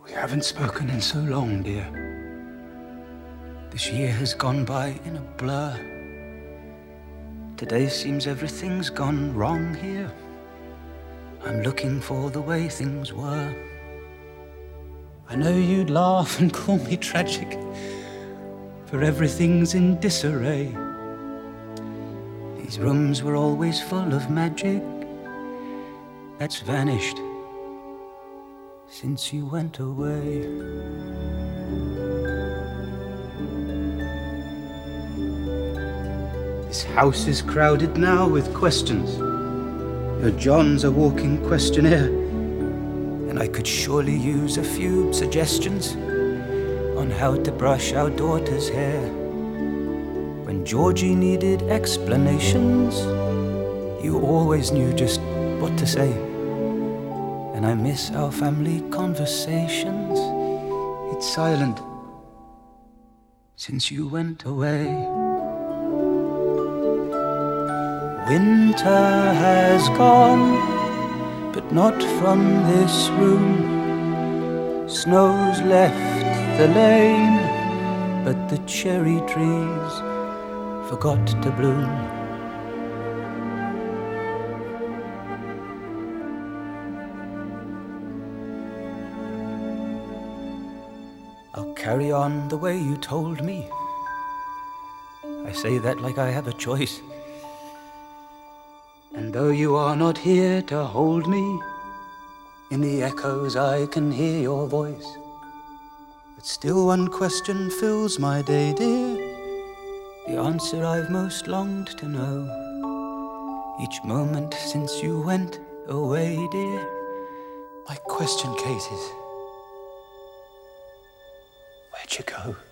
We haven't spoken in so long, dear. This year has gone by in a blur. Today seems everything's gone wrong here. I'm looking for the way things were. I know you'd laugh and call me tragic, for everything's in disarray. These rooms were always full of magic that's vanished since you went away. This house is crowded now with questions. Your John's a walking questionnaire, and I could surely use a few suggestions on how to brush our daughter's hair. When Georgie needed explanations, you always knew just what to say. And I miss our family conversations. It's silent since you went away. Winter has gone, but not from this room. Snow's left the lane, but the cherry trees forgot to bloom. I'll carry on the way you told me. I say that like I have a choice. And though you are not here to hold me, in the echoes I can hear your voice. But still one question fills my day, dear, the answer I've most longed to know. Each moment since you went away, dear, my question, Kate, is, where'd you go?